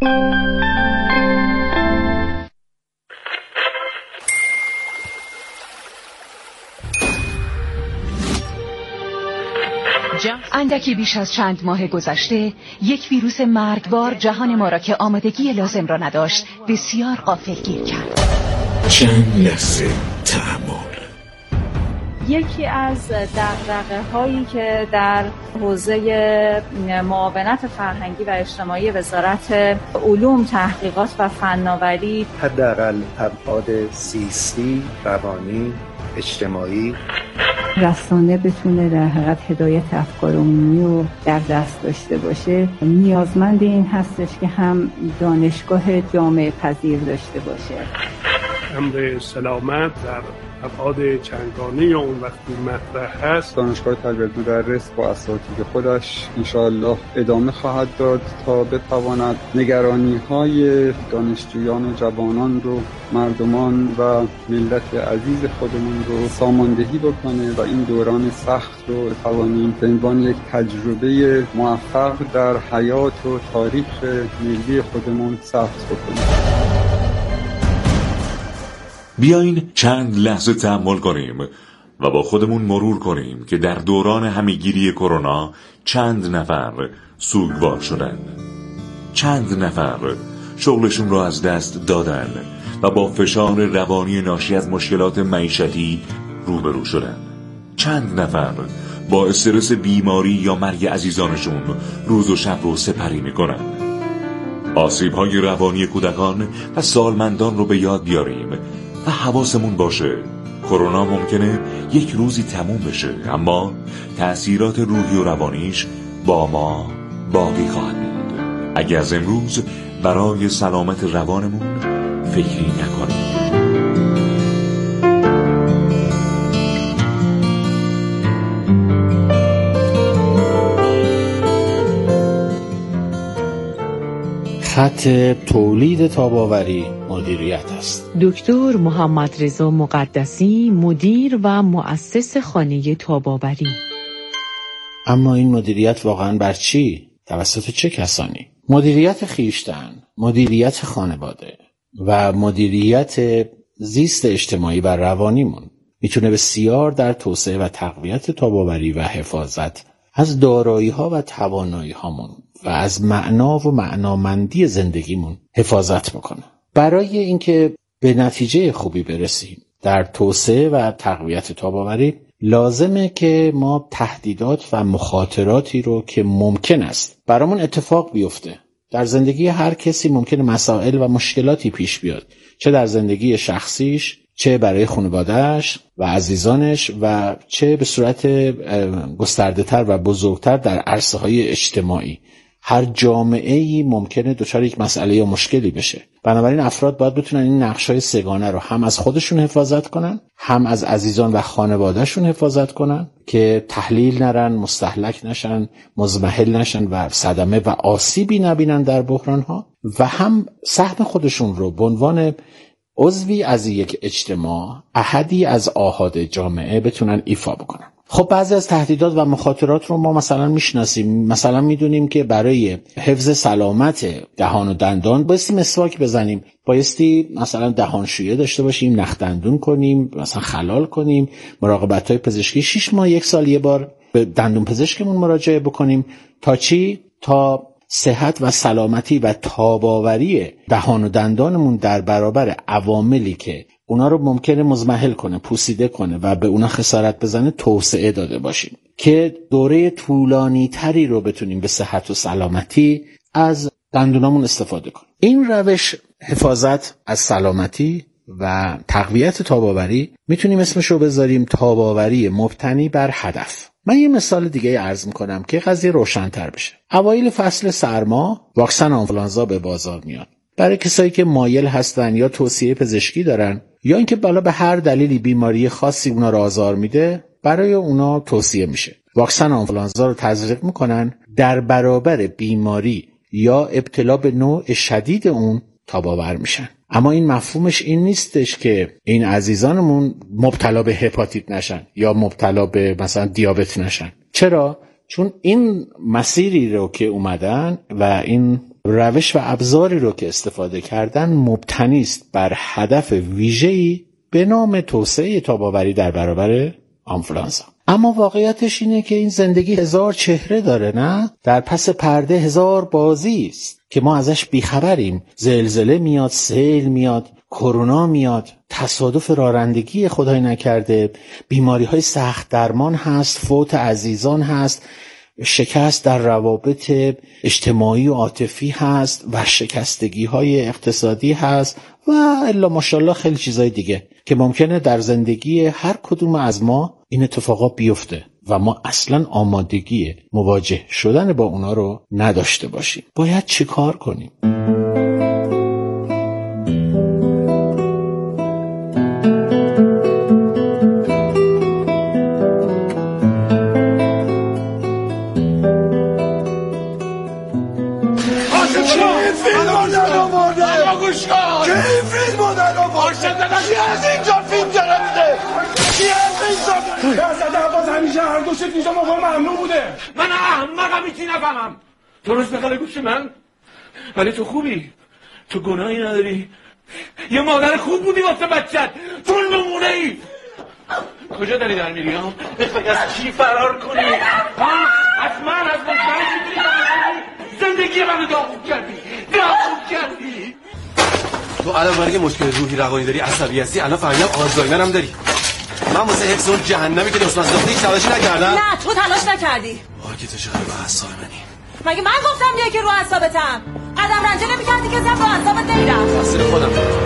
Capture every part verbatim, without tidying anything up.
اندکی بیش از چند ماه گذشته یک ویروس مرگبار جهان ما را که آمادگی لازم را نداشت بسیار غافلگیر کرد. چند لحظه تأمل. یکی از دغدغه‌هایی که در حوزه معاونت فرهنگی و اجتماعی وزارت علوم، تحقیقات و فناوری حداقل ابعاد زیستی، روانی، اجتماعی رسانه بتونه در حقیقت هدایت افکار عمومی رو در دست داشته باشه، نیازمند این هستش که هم دانشگاه جامعه پذیر داشته باشه. امر سلامت در ابعاد چندگانه اون وقتی مطرح هست، دانشگاه تربیت مدرس با اساتید خودش انشاءالله ادامه خواهد داد تا بتواند نگرانی‌های دانشجویان و جوانان رو، مردمان و ملت عزیز خودمون رو ساماندهی بکنه و این دوران سخت رو بتوانیم به عنوان یک تجربه موفق در حیات و تاریخ ملی خودمون ثبت بکنیم. بیاین چند لحظه تأمل کنیم و با خودمون مرور کنیم که در دوران همه‌گیری کرونا چند نفر سوگوار شدن، چند نفر شغلشون را از دست دادن و با فشار روانی ناشی از مشکلات معیشتی روبرو شدن، چند نفر با استرس بیماری یا مرگ عزیزانشون روز و شب رو سپری میکنن. آسیب‌های روانی کودکان و سالمندان رو به یاد بیاریم و حواسمون باشه کرونا ممکنه یک روزی تموم بشه، اما تأثیرات روحی و روانیش با ما باقی خواهد موند اگه از امروز برای سلامت روانمون فکری نکنیم. خط تولید تاب‌آوری مدیریت است. دکتر محمد رضا مقدسی، مدیر و مؤسس خانه تاب‌آوری. اما این مدیریت واقعاً بر چی؟ توسط چه کسانی؟ مدیریت خویشتن، مدیریت خانواده و مدیریت زیست اجتماعی و روانیمون میتونه بسیار در توسعه و تقویت تاب‌آوری و حفاظت از دارایی‌ها و توانایی‌هامون و از معنا و معنامندی زندگیمون حفاظت میکنه. برای اینکه به نتیجه خوبی برسیم در توسعه و تقویت تاب‌آوری، لازمه که ما تهدیدات و مخاطراتی رو که ممکن است برامون اتفاق بیفته، در زندگی هر کسی ممکنه مسائل و مشکلاتی پیش بیاد، چه در زندگی شخصیش، چه برای خانواده‌اش و عزیزانش و چه به صورت گسترده‌تر و بزرگتر در عرصه‌های اجتماعی. هر جامعه‌ای ممکنه دچار یک مسئله یا مشکلی بشه. بنابراین افراد باید بتونن این نقش‌های سه‌گانه رو هم از خودشون حفاظت کنن، هم از عزیزان و خانواده‌شون حفاظت کنن که تحلیل نرن، مستهلک نشن، مزمحل نشن و صدمه و آسیبی نبینن در بحران‌ها، و هم سهم خودشون رو به عنوان عضوی از یک اجتماع، احدی از آحاد جامعه بتونن ایفا بکنن. خب بعضی از تهدیدات و مخاطرات رو ما مثلا میشناسیم. مثلا میدونیم که برای حفظ سلامت دهان و دندان بایستی مسواک بزنیم، بایستی مثلا دهانشویه داشته باشیم، نخ دندون کنیم، مثلا خلال کنیم، مراقبت‌های پزشکی شش ماه یک سال یه بار به دندون پزشکمون مراجعه بکنیم. تا چی؟ تا صحت و سلامتی و تاب‌آوری دهان و دندانمون در برابر عواملی که اونا رو ممکنه مزمحل کنه، پوسیده کنه و به اونا خسارت بزنه توسعه داده باشیم که دوره طولانی تری رو بتونیم به صحت و سلامتی از دندونامون استفاده کنیم. این روش حفاظت از سلامتی و تقویت تاب‌آوری میتونیم اسمش رو بذاریم تاب‌آوری مبتنی بر هدف. من یه مثال دیگه عرض میکنم که قضیه روشن‌تر بشه. اوایل فصل سرما واکسن آنفولانزا به بازار میاد. برای کسایی که مایل هستن یا توصیه پزشکی دارن یا اینکه بالا به هر دلیلی بیماری خاصی اونا رو آزار میده، برای اونا توصیه میشه. واکسن آنفولانزا رو تزریق میکنن در برابر بیماری یا ابتلا به نوع شدید اون تاب‌آور میشن. اما این مفهومش این نیستش که این عزیزانمون مبتلا به هپاتیت نشن یا مبتلا به مثلا دیابت نشن. چرا؟ چون این مسیری رو که اومدن و این روش و ابزاری رو که استفاده کردن مبتنی است بر هدف ویژه‌ای به نام توسعه تاب‌آوری در برابر آنفولانزا. اما واقعیتش اینه که این زندگی هزار چهره داره، نه؟ در پس پرده هزار بازی است که ما ازش بیخبریم. زلزله میاد، سیل میاد، کرونا میاد، تصادف رانندگی خدای نکرده، بیماری های سخت درمان هست، فوت عزیزان هست، شکست در روابط اجتماعی و عاطفی هست و شکستگی های اقتصادی هست و الا ماشاءالله خیلی چیزای دیگه که ممکنه در زندگی هر کدوم از ما این اتفاقا بیفته و ما اصلا آمادگی مواجه شدن با اونا رو نداشته باشیم. باید چی کار کنیم؟ اینجا موقع ممنوع بوده. من احمقم ایتی نفهمم. درست بخاله گوش من. ولی تو خوبی، تو گناهی نداری، یه مادر خوب بودی واسه بچت، تو نمونه ای. کجا داری در میری ها؟ بخوای از چی فرار کنی؟ ها؟ از من، از مشترک میتونی زندگی منو داغون کردی، داغون کردی. تو الان برای مشکل روحی روانی داری، عصبی هستی، الان فهمیدم آلزایمر هم داری. من واسه حفظ اون جهنمی که دست مصداقی هیچ تلاشی نکردم. نه تو تلاش نکردی. آه که تو چقدر رو اعصاب منی. مگه من گفتم بیا که رو اعصابتم؟ قدم رنجه نمی‌کردی که زب رو اعصابت نمیرم. تقصیر خودم.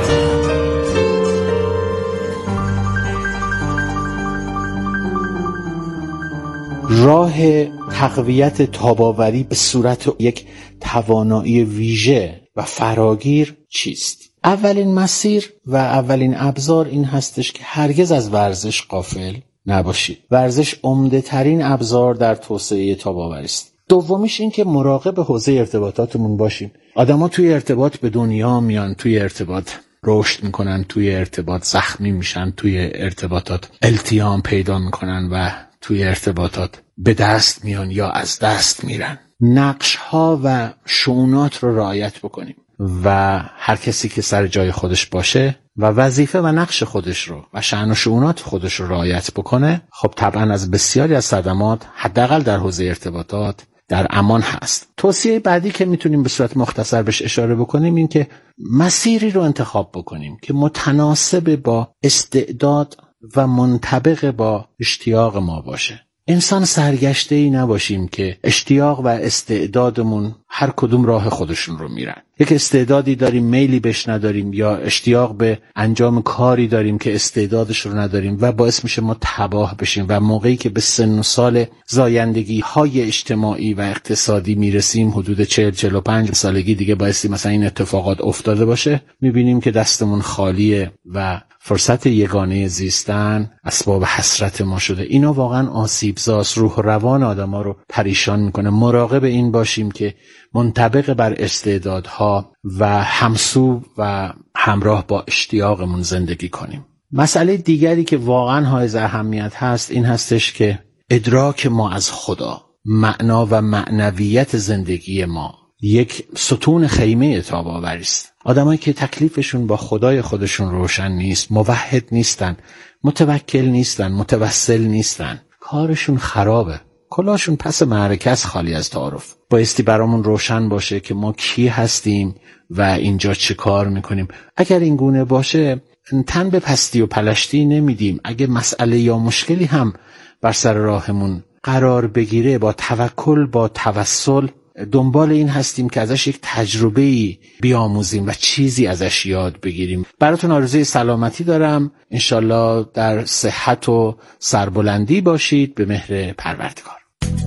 راه تقویت تاب‌آوری به صورت یک توانایی ویژه و فراگیر چیست؟ اولین مسیر و اولین ابزار این هستش که هرگز از ورزش غافل نباشید. ورزش عمده ترین ابزار در توسعه تاب‌آوری است. دومیش این که مراقب حوزه ارتباطاتمون باشیم. آدما توی ارتباط به دنیا میان، توی ارتباط رشد میکنن، توی ارتباط زخمی میشن، توی ارتباطات التیام پیدا میکنن و توی ارتباطات به دست میان یا از دست میرن. نقش ها و شؤونات رو رعایت بکنیم و هر کسی که سر جای خودش باشه و وظیفه و نقش خودش رو و شأن و شؤونات خودش رو رعایت بکنه، خب طبعا از بسیاری از صدمات حداقل در حوزه ارتباطات در امان هست. توصیه بعدی که میتونیم به صورت مختصر بهش اشاره بکنیم این که مسیری رو انتخاب بکنیم که متناسب با استعداد و منطبق با اشتیاق ما باشه. انسان سرگشته‌ای نباشیم که اشتیاق و استعدادمون هر کدوم راه خودشون رو میرن. یک استعدادی داریم میلی بهش نداریم یا اشتیاق به انجام کاری داریم که استعدادش رو نداریم و باعث میشه ما تباه بشیم و موقعی که به سن و سال زایندگی های اجتماعی و اقتصادی میرسیم حدود چهل چهل و پنج سالگی دیگه بایستی مثلا این اتفاقات افتاده باشه، میبینیم که دستمون خالیه و فرصت یگانه زیستن اسباب حسرت ما شده. اینا واقعا آسیبزاست، روح و روان آدما رو پریشان میکنه. مراقب این باشیم که منطبق بر استعدادها و همسو و همراه با اشتیاقمون زندگی کنیم. مسئله دیگری که واقعا حائز اهمیت هست این هستش که ادراک ما از خدا، معنا و معنویت زندگی ما یک ستون خیمه تاب‌آوری است. آدمایی که تکلیفشون با خدای خودشون روشن نیست، موحد نیستن، متوکل نیستن، متوسل نیستن، کارشون خرابه، کلاشون پس معرکه است، خالی از تعارف. بایستی برامون روشن باشه که ما کی هستیم و اینجا چه کار میکنیم. اگر این گونه باشه تن به پستی و پلشتی نمیدیم. اگه مسئله یا مشکلی هم بر سر راهمون قرار بگیره، با توکل، با توسل دنبال این هستیم که ازش یک تجربه‌ای بیاموزیم و چیزی ازش یاد بگیریم. براتون آرزوی سلامتی دارم. انشالله در صحت و سربلندی باشید به مهر پروردگار.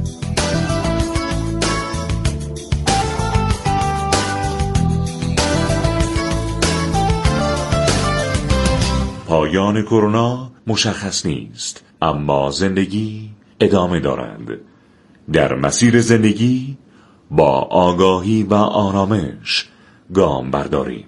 پایان کرونا مشخص نیست، اما زندگی ادامه دارد. در مسیر زندگی با آگاهی و آرامش گام برداریم.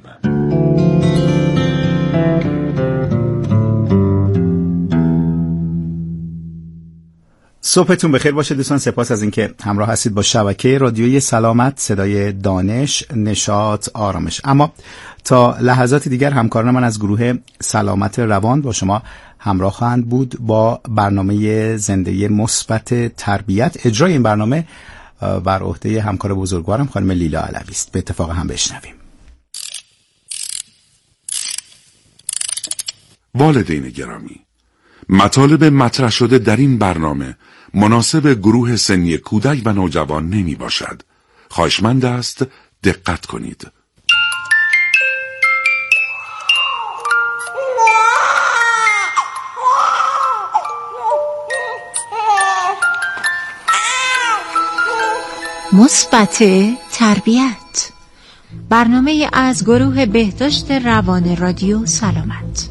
صبحتون بخیر باشه دوستان. سپاس از اینکه همراه هستید با شبکه رادیویی سلامت، صدای دانش، نشاط، آرامش. اما تا لحظات دیگر همکاران من از گروه سلامت روان با شما همراه خواهند بود با برنامه زندگی مثبت تربیت. اجرای این برنامه بر عهده همکار بزرگوارم خانم لیلا علوی است. به اتفاق هم بشنویم. والدین گرامی، مطالب مطرح شده در این برنامه مناسب گروه سنی کودک و نوجوان نمی باشد. خواهشمند است دقت کنید. مثبت تربیت، برنامه از گروه بهداشت روان رادیو سلامت.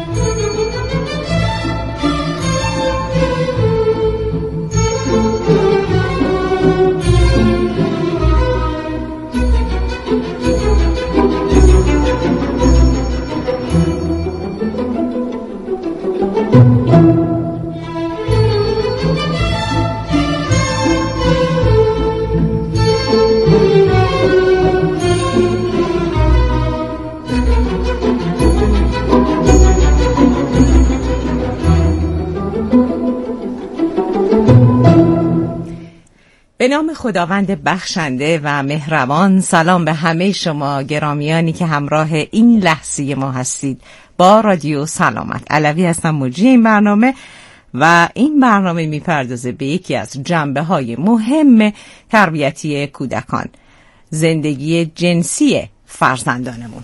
به نام خداوند بخشنده و مهربان، سلام به همه شما گرامیانی که همراه این لحظه ما هستید با رادیو سلامت. علوی هستم، مجری این برنامه و این برنامه میپردازه به یکی از جنبه های مهم تربیتی کودکان، زندگی جنسی فرزندانمون.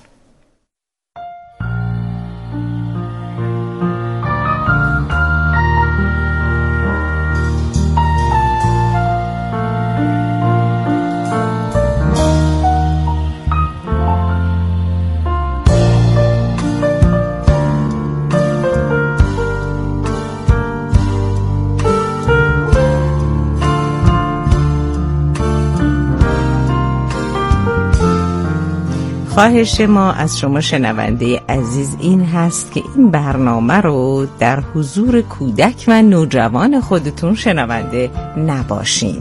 خواهش ما از شما شنونده عزیز این هست که این برنامه رو در حضور کودک و نوجوان خودتون شنونده نباشین.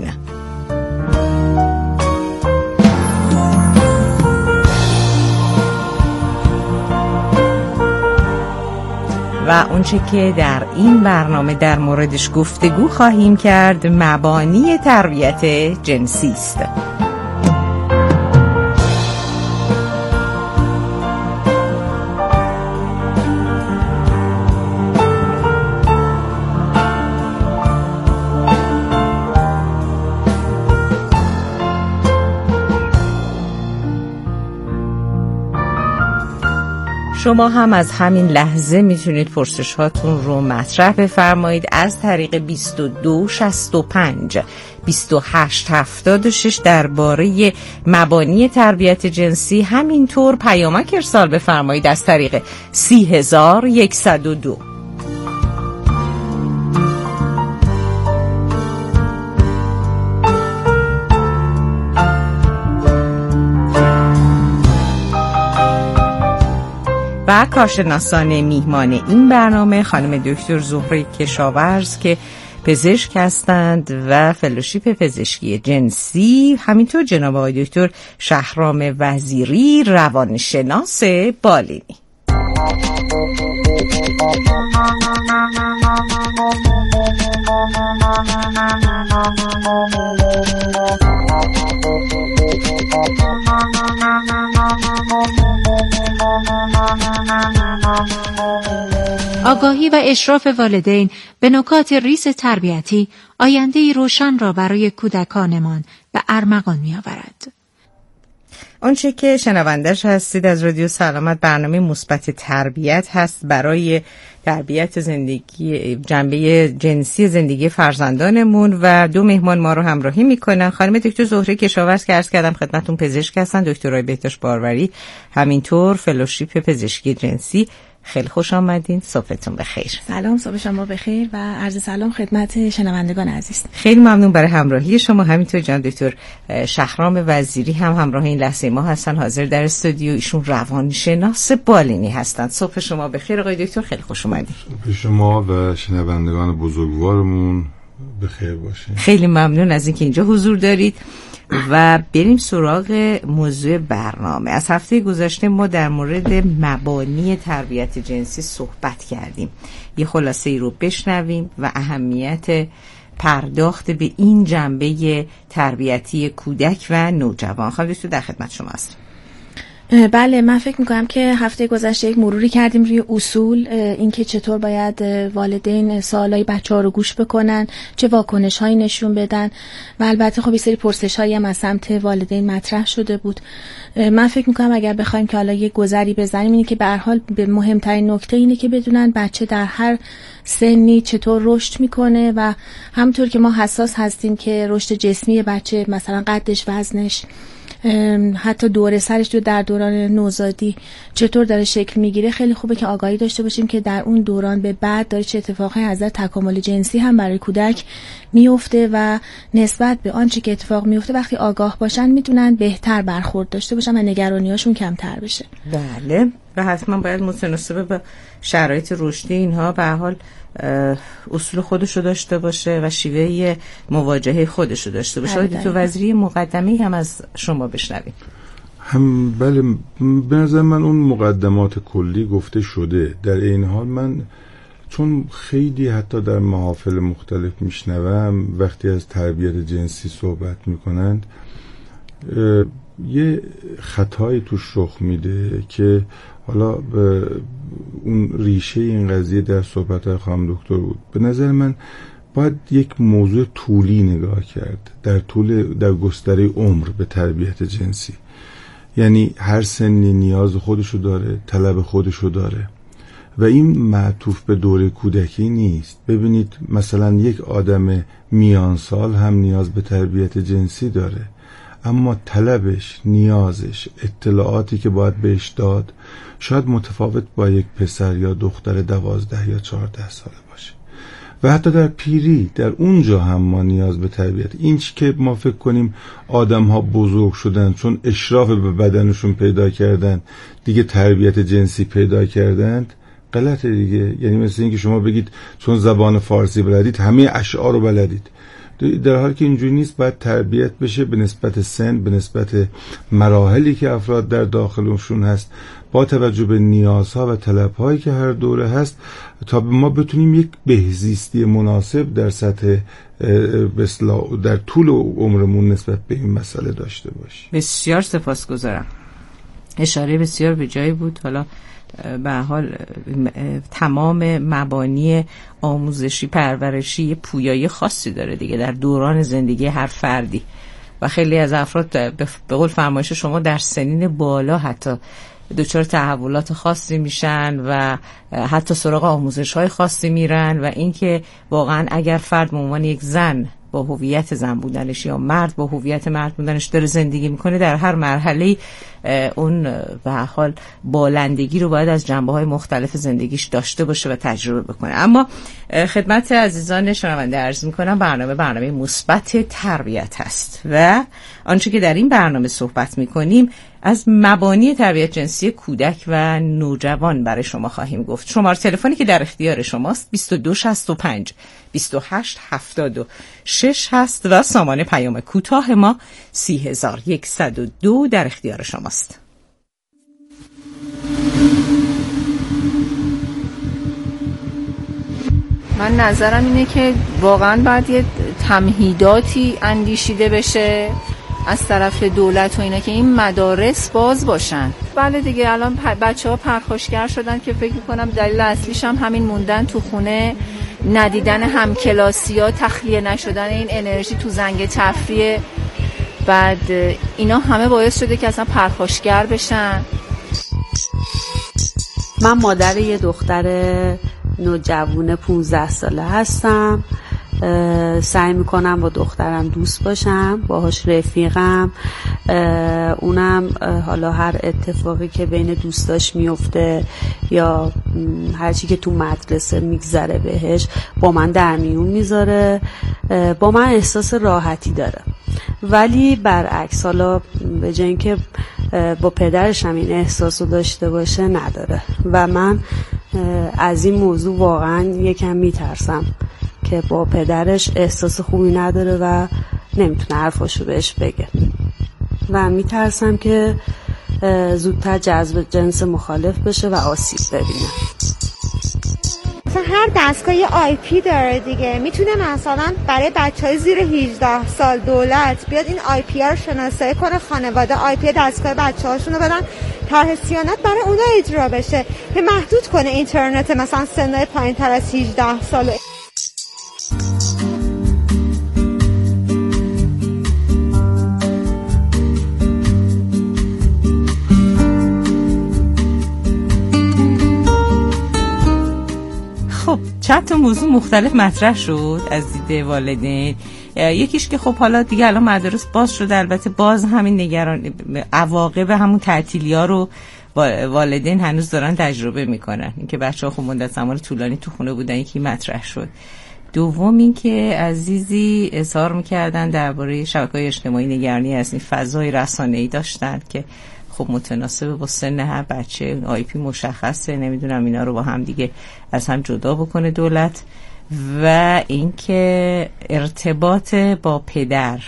و اونچه که در این برنامه در موردش گفتگو خواهیم کرد مبانی تربیت جنسی است. شما هم از همین لحظه میتونید پرسش هاتون رو مطرح بفرمایید از طریق بیست و دو شصت و پنج بیست و هشت هفتاد و شش درباره مبانی تربیت جنسی. همینطور پیامک ارسال بفرمایید از طریق سی هزار و یکصد و دو. و کارشناسان میهمان این برنامه خانم دکتر زهره کشاورز که پزشک هستند و فلوشیپ پزشکی جنسی، همینطور جناب آقای دکتر شهرام وزیری روانشناس بالینی. آگاهی و اشراف والدین به نکات ریز تربیتی آینده‌ای روشن را برای کودکانمان به ارمغان می‌آورد. آنچه که شنوندش هستید از رادیو سلامت برنامه مثبت تربیت هست برای تربیت زندگی جنبه جنسی زندگی فرزندانمون و دو مهمان ما رو همراهی میکنن. خانم دکتر زهره کشاورز که عرض کردم خدمتتون پزشک هستن، دکترای بهداشت باروری، همینطور فلوشیپ پزشکی جنسی. خیلی خوش آمدین، صبحتون بخیر. سلام، صبح شما بخیر و عرض سلام خدمت شنوندگان عزیز. خیلی ممنون برای همراهی شما. همینطور جان دکتر شهرام وزیری هم همراه این لحظه ما هستن، حاضر در استودیو. ایشون روانشناس بالینی هستند. صبح شما بخیر آقای دکتر، خیلی خوش اومدید. صبح شما و شنوندگان بزرگوارمون بخیر باشه. خیلی ممنون از اینکه اینجا حضور دارید و بریم سراغ موضوع برنامه. از هفته گذشته ما در مورد مبانی تربیت جنسی صحبت کردیم. یه خلاصه ای رو بشنویم و اهمیت پرداخت به این جنبه تربیتی کودک و نوجوان. خواهد تو در خدمت شما هستم. بله، من فکر میکنم که هفته گذشته یک مروری کردیم روی اصول، اینکه چطور باید والدین سوالای بچه‌ها رو گوش بکنن، چه واکنش‌هایی نشون بدن و البته خب یه سری پرسش‌هایی هم از سمت والدین مطرح شده بود. من فکر میکنم اگر بخوایم که حالا یه گذری بزنیم اینه که به هر حال به مهمترین نکته اینه که بدونن بچه در هر سنی چطور رشد میکنه و همونطور که ما حساس هستیم که رشد جسمی بچه مثلا قدش، وزنش، حتی دور سرش تو در دوران نوزادی چطور داره شکل میگیره، خیلی خوبه که آگاهی داشته باشیم که در اون دوران به بعد داره چه اتفاقی از نظر تکامل جنسی هم برای کودک میفته و نسبت به آنچه که اتفاق میفته وقتی آگاه باشن میتونن بهتر برخورد داشته باشن و نگرانیاشون کمتر بشه. بله، و حتما باید متناسب با شرایط رشدی اینها به هر حال اصول خودشو داشته باشه و شیوه مواجهه خودشو داشته باشه. آقای دکتر وزیری، مقدمه‌ای هم از شما بشنویم. هم بله، به نظر من اون مقدمات کلی گفته شده. در این حال من چون خیلی حتی در محافل مختلف میشنوم وقتی از تربیت جنسی صحبت میکنند یه خطایی توش رخ میده که حالا به اون ریشه این قضیه در صحبت خانم دکتر بود. به نظر من باید یک موضوع طولی نگاه کرد، در طول در گستره عمر به تربیت جنسی. یعنی هر سنی نیاز خودشو داره، طلب خودشو داره و این معطوف به دوره کودکی نیست. ببینید مثلا یک آدم میان سال هم نیاز به تربیت جنسی داره، اما طلبش، نیازش، اطلاعاتی که باید بهش داد شاید متفاوت با یک پسر یا دختر دوازده یا چهارده ساله باشه. و حتی در پیری در اونجا هم ما نیاز به تربیت. این چی که ما فکر کنیم آدم ها بزرگ شدن چون اشراف به بدنشون پیدا کردن دیگه تربیت جنسی پیدا کردند، غلطه دیگه. یعنی مثل این که شما بگید چون زبان فارسی بلدید همه اشعار رو بلدید، در حالی که اینجوری نیست. باید تربیت بشه به نسبت سن، به نسبت مراحلی که افراد در داخلشون هست، با توجه به نیازها و طلبهایی که هر دوره هست، تا ما بتونیم یک بهزیستی مناسب در سطح در طول عمرمون نسبت به این مسئله داشته باشیم. بسیار سپاسگزارم. اشاره بسیار به جایی بود. حالا به حال تمام مبانی آموزشی پرورشی پویایی خاصی داره دیگه در دوران زندگی هر فردی و خیلی از افراد به قول فرمایش شما در سنین بالا حتی دچار تحولات خاصی میشن و حتی سراغ آموزش‌های خاصی میرن و اینکه واقعا اگر فرد به عنوان یک زن با هویت زن بودنش یا مرد با هویت مرد بودنش داره زندگی میکنه، در هر مرحله اون به هر حال بالندگی رو باید از جنبه‌های مختلف زندگیش داشته باشه و تجربه بکنه. اما خدمت عزیزان شنونده عرض میکنم برنامه برنامه مثبت تربیت هست و آنچه که در این برنامه صحبت میکنیم از مبانی تربیت جنسی کودک و نوجوان برای شما خواهیم گفت. شماره تلفنی که در اختیار شماست بیست و دو شصت و پنج بیست و هشت هفتاد و شش هست و سامان پیام کوتاه ما سی هزار و صد و دو در اختیار شماست. من نظرم اینه که واقعا باید یه تمهیداتی اندیشیده بشه از طرف دولت و اینا که این مدارس باز باشن. بله دیگه، الان بچه ها پرخاشگر شدن که فکر میکنم دلیل اصلیش هم همین موندن تو خونه، ندیدن همکلاسی ها، تخلیه نشدن این انرژی تو زنگ تفریح. بعد اینا همه باعث شده که اصلا پرخاشگر بشن. من مادر یه دختر نوجوان پونزده ساله هستم. سعی میکنم با دخترم دوست باشم، باهاش رفیقم. اونم حالا هر اتفاقی که بین دوستاش میفته یا هر چی که تو مدرسه میگذره بهش با من در میون میذاره، با من احساس راحتی داره. ولی برعکس، حالا به جای اینکه با پدرش هم این احساس رو داشته باشه نداره و من از این موضوع واقعا یکم میترسم که با پدرش احساس خوبی نداره و نمیتونه حرفاشو بهش بگه و میترسم که زودتر جذب جنس مخالف بشه و آسیب ببینه. مثلا هر دستگاه یه آی پی داره دیگه، میتونه مثلا برای بچهای زیر هجده سال دولت بیاد این آی پی ها رو شناسایی کنه، خانواده آی پی دستگاه بچه‌هاشون رو بدن، طرح صیانت برای اونا اجرا بشه که محدود کنه اینترنت مثلا سنای پایین‌تر از هجده سال. خب چند تا موضوع مختلف مطرح شد از دید والدین. یکیش که خب حالا دیگه الان مدارس باز شده، البته باز همین نگران عواقب همون تعطیلی‌ها رو والدین هنوز دارن تجربه میکنن، اینکه بچه‌ها خب مدت زمان طولانی تو خونه بودن، یکی مطرح شد. دوم این که عزیزی اظهار میکردن درباره شبکه‌های اجتماعی نگرانی از این فضای رسانه‌ای داشتن که خب متناسب با سن هر بچه آی پی مشخصه، نمیدونم اینا رو با هم دیگه از هم جدا بکنه دولت. و اینکه ارتباط با پدر،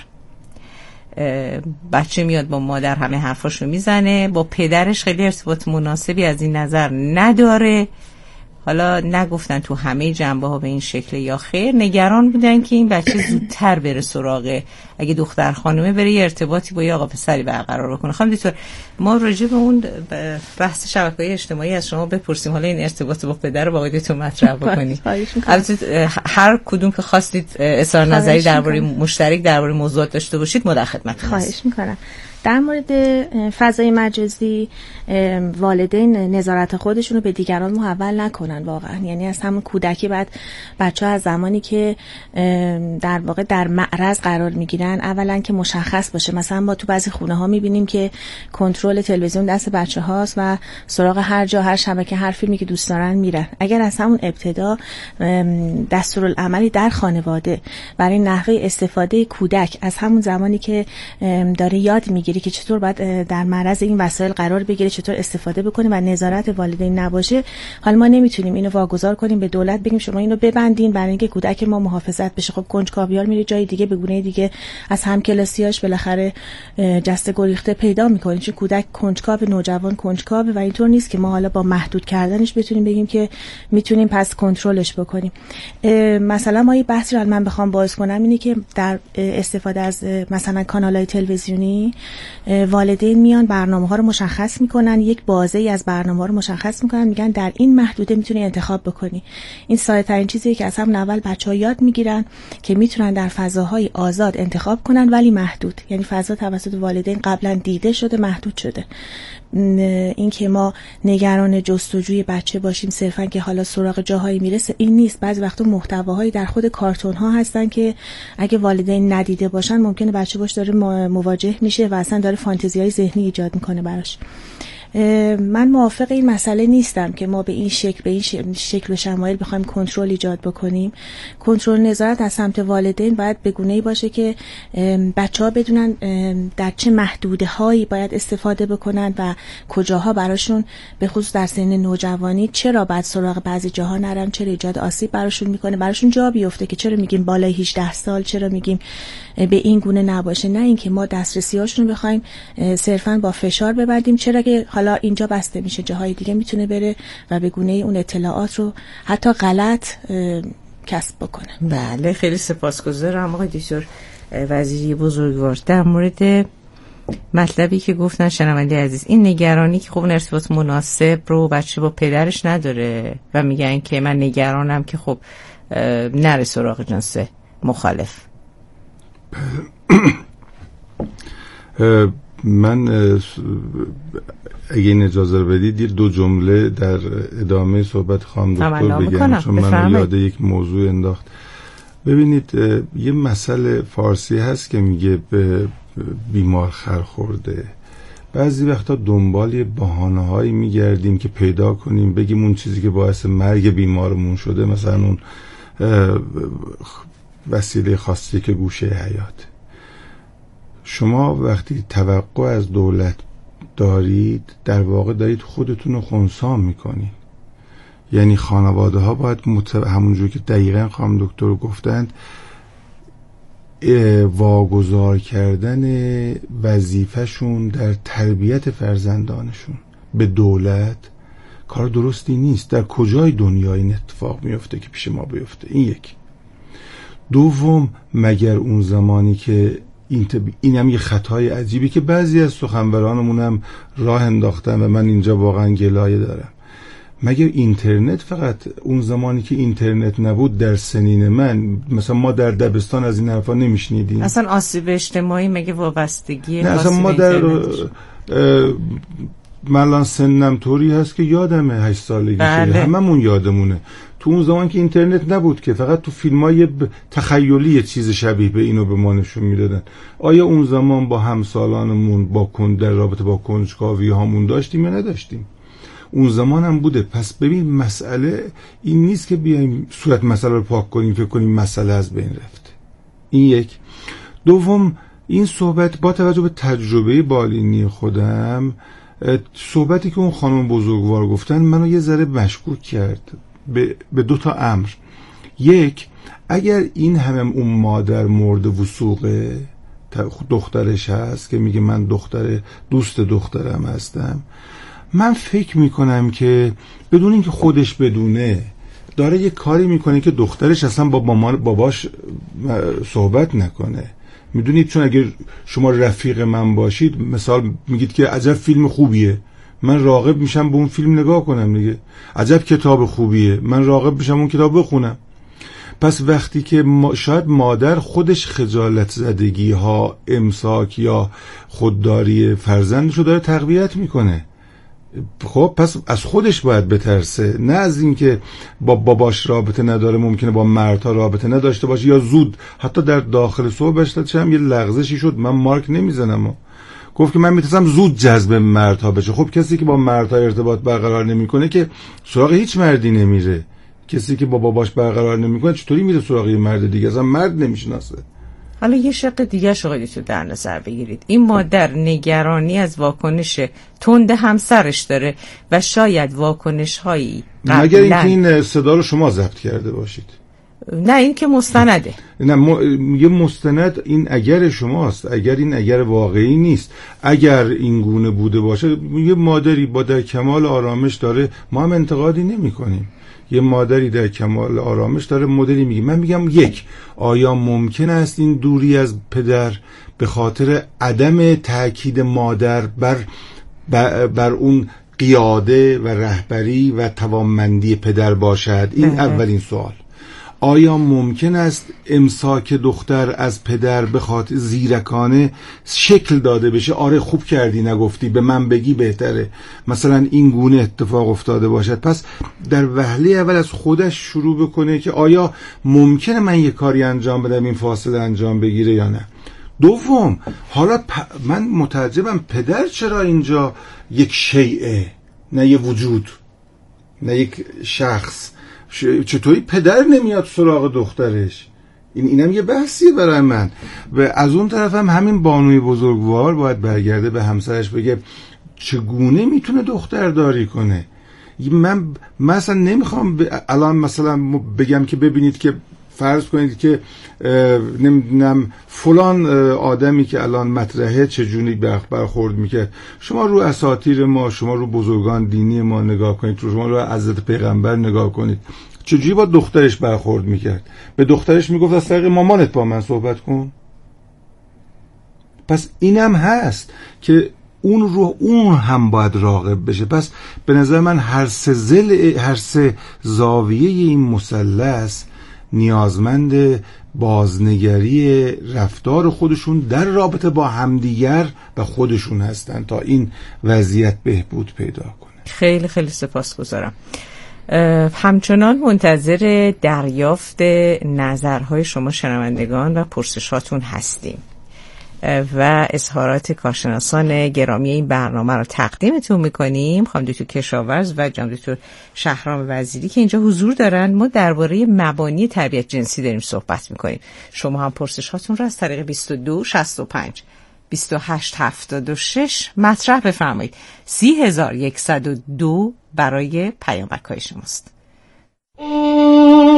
بچه میاد با مادر همه حرفاشو میزنه، با پدرش خیلی ارتباط مناسبی از این نظر نداره. حالا نگفتن تو همه جنبه ها به این شکل یا خیر، نگران بودن که این بچه زودتر بره سراغه، اگه دختر خانومه بره یه ارتباطی با یه آقا پسری برقرار بکنه. خانم دکتر، ما راجع به اون بحث شبکه‌های اجتماعی از شما بپرسیم، حالا این ارتباط با پدر با آقای دکتر مطرح بکنید. البته هر کدوم که خواستید اظهار نظری درباره مشترک درباره موضوعات داشته باشید ما در خدمتتون هستیم. خواهش می‌کنم. در مورد فضای مجازی، والدین نظارت خودشون رو به دیگران محول نکنن واقعا. یعنی از همون کودکی بعد بچه‌ها از زمانی که در واقع در معرض قرار میگیرن اولا که مشخص باشه. مثلا ما تو بعضی خونه‌ها میبینیم که کنترل تلویزیون دست بچه‌هاست و سراغ هر جا هر شبکه هر فیلمی که دوست دارن میرن. اگر از همون ابتدا دستورالعملی در خانواده برای نحوه استفاده کودک از همون زمانی که داره یاد میگیره که چطور باید در معرض این وسایل قرار بگیره، چطور استفاده بکنه و نظارت والدین نباشه، حالا ما نمیتونیم اینو واگذار کنیم به دولت بگیم شما اینو ببندین برای اینکه کودک ما محافظت بشه. خب کنجکاویار میره جای دیگه، به گونه دیگه از همکلاسیاش بالاخره جسته گریخته پیدا میکنه، چون کودک کنجکاو، نوجوان کنجکاو و اینطور نیست که ما حالا با محدود کردنش بتونیم بگیم که میتونیم پس کنترلش بکنیم. مثلا ما یه بحثی رو من بخوام باز کنم اینه که در استفاده از مثلا کانال‌های تلویزیونی والدین میان برنامه‌ها رو مشخص میکنن، یک بازه‌ای از برنامه‌ها رو مشخص میکنن، میگن در این محدوده میتونی انتخاب بکنی. این ساده‌ترین چیزیه که از همون اول بچه‌ها یاد میگیرن که میتونن در فضاهای آزاد انتخاب کنن ولی محدود. یعنی فضا توسط والدین قبلا دیده شده، محدود شده. این که ما نگران جستجوی بچه باشیم صرفا که حالا سراغ جاهایی میرسه، این نیست. بعضی وقتا محتواهایی در خود کارتون ها هستن که اگه والدین ندیده باشن ممکنه بچه باش داره مواجه میشه و اصلا داره فانتزیای ذهنی ایجاد میکنه براش. من موافق این مسئله نیستم که ما به این شکل به این شکل و شمایل بخوایم کنترل ایجاد بکنیم. کنترل نظارت از سمت والدین باید به گونه‌ای باشه که بچه‌ها بدونن در چه محدوده‌هایی باید استفاده بکنن و کجاها براشون به خصوص در سن نوجوانی چرا بعد سراغ بعضی جاها نرن، چرا ایجاد آسیب براشون میکنه، براشون جا بیفته که چرا میگیم بالای هجده سال، چرا میگیم به این گونه نباشه. نه اینکه ما دسترسی‌هاشون رو بخوایم صرفاً با فشار ببندیم، چرا که حالا اینجا بسته میشه جاهای دیگه میتونه بره و به گونه اون اطلاعات رو حتی غلط کسب بکنه. بله، خیلی سپاسگزارم آقای دکتر وزیری بزرگوار. در مورد مطلبی که گفتن شنونده عزیز، این نگرانی که خب ارتباط مناسب رو بچه با پدرش نداره و میگن که من نگرانم که خب نره سراغ جنس مخالف. من اگه این اجازه بدید دو جمله در ادامه صحبت خانم دکتر بگم، چون من یاد یک موضوع انداخت. ببینید یه مسئله فارسی هست که میگه به بیمار خر خورده. بعضی وقتا دنبال یه بهانه‌هایی میگردیم که پیدا کنیم بگیم اون چیزی که باعث مرگ بیمارمون شده مثلا اون وسیله خاصی که گوشه حیات. شما وقتی توقع از دولت دارید در واقع دارید خودتون رو خنثی میکنید. یعنی خانواده ها باید مت... همونجور که دقیقا خانم دکتر گفتند واگذار کردن وظیفه‌شون در تربیت فرزندانشون به دولت کار درستی نیست. در کجای دنیا این اتفاق میفته که پیش ما بیفته؟ این یک. دوم، مگر اون زمانی که این, تب... این هم یه خطای عجیبی که بعضی از سخنورانمون هم راه انداختن و من اینجا واقعا گلایه دارم، مگر اینترنت فقط اون زمانی که اینترنت نبود در سنین من، مثلا ما در دبستان از این حرفا نمیشنیدیم؟ اصلا آسیب اجتماعی مگه وابستگی نه اصلا ما در من سنم طوری هست که یادمه هشت سالگی بله. شده، هممون یادمونه. تو اون زمان که اینترنت نبود که فقط تو فیلمای تخیلی چیز شبیه به اینو به ما نشون میدادن. آیا اون زمان با همسالانمون با کند در رابطه با کنجکاوی هامون داشتیم یا نداشتیم؟ اون زمان هم بوده. پس ببین مسئله این نیست که بیایم صورت مسئله رو پاک کنیم فکر کنیم مسئله از بین رفته. این یک. دوم، این صحبت با توجه به تجربه بالینی خودم، صحبتی که اون خانم بزرگوار گفتن منو یه ذره مشکوک کرد به, به دو تا امر. یک، اگر این همه اون مادر مرد وثوقه دخترش هست که میگه من دختر دوست دخترم هستم، من فکر میکنم که بدون اینکه خودش بدونه داره یه کاری میکنه که دخترش اصلا با مامان باباش صحبت نکنه. میدونید چون اگر شما رفیق من باشید مثال میگید که عجب فیلم خوبیه، من راغب میشم به اون فیلم نگاه کنم دیگه. عجب کتاب خوبیه، من راغب میشم اون کتاب بخونم. پس وقتی که ما شاید مادر خودش خجالت زدگی ها، امساک یا خودداری فرزندشو داره تقویت میکنه، خب پس از خودش باید بترسه، نه از اینکه با باباش رابطه نداره، ممکنه با مردها رابطه نداشته باشه یا زود حتی در داخل صحبتش هم یه لغزشی شد. من مارک نمیزنم، گفت که من میترسم زود جذب مردها بشه. خب کسی که با مردها ارتباط برقرار نمیکنه که سراغ هیچ مردی نمیره. کسی که با باباش برقرار نمیکنه چطوری میره سراغ یه مرد دیگه؟ اصلا مرد نمیشناسه. حالا یه شق دیگه شغلی تو در نظر بگیرید. این مادر نگرانی از واکنش تند همسرش داره و شاید واکنش هایی قبلا، مگر اینکه این صدا رو شما ضبط کرده باشید. نه این که مستنده. نه م... یه مستند این اگر شماست، اگر این اگر واقعی نیست. اگر این گونه بوده باشه یه مادری با در کمال آرامش داره، ما هم انتقادی نمی کنیم. یه مادری در کمال آرامش داره مدلی میگه. من میگم یک، آیا ممکن است این دوری از پدر به خاطر عدم تأکید مادر بر بر, بر اون قیاده و رهبری و توانمندی پدر باشد؟ این اولین سوال. آیا ممکن است امساک دختر از پدر به خاطر زیرکانه شکل داده بشه؟ آره خوب کردی نگفتی، به من بگی بهتره، مثلا این گونه اتفاق افتاده باشد. پس در وهله اول از خودش شروع بکنه که آیا ممکنه من یه کاری انجام بدم این فاصله انجام بگیره یا نه. دوم، حالا پ... من متعجبم پدر چرا اینجا یک شیء، نه یه وجود، نه یک شخص. چطوری پدر نمیاد سراغ دخترش؟ این اینم یه بحثیه برای من. و از اون طرف هم همین بانوی بزرگوار باید برگرده به همسرش بگه چگونه میتونه دختر داری کنه. من مثلا نمیخوام ب... الان مثلا بگم که ببینید که فرض کنید که نمیدونم فلان آدمی که الان مطرحه چجوری برخورد میکرد. شما رو اساطیر ما، شما رو بزرگان دینی ما نگاه کنید، شما رو حضرت پیغمبر نگاه کنید، چجوری با دخترش برخورد میکرد؟ به دخترش میگفت از طریق مامانت با من صحبت کن. پس اینم هست که اون رو اون هم باید راغب بشه. پس به نظر من هر سه زل هر سه زاویه این مثلث نیازمند بازنگری رفتار خودشون در رابطه با همدیگر و خودشون هستن تا این وضعیت بهبود پیدا کنه. خیلی خیلی سپاسگزارم. همچنان منتظر دریافت نظرهای شما شنوندگان و پرسشاتون هستیم و اظهارات کارشناسان گرامی این برنامه رو تقدیمتون میکنیم. خانم دکتر کشاورز و جناب دکتر شهرام وزیری که اینجا حضور دارن. ما درباره مبانی تربیت جنسی داریم صحبت میکنیم. شما هم پرسشاتون رو از طریق بیست و دو شصت و پنج بیست و هشت هفتاد و شش مطرح بفرمایید. سی هزار و صد و دو برای پیامک های شماست. Thank you.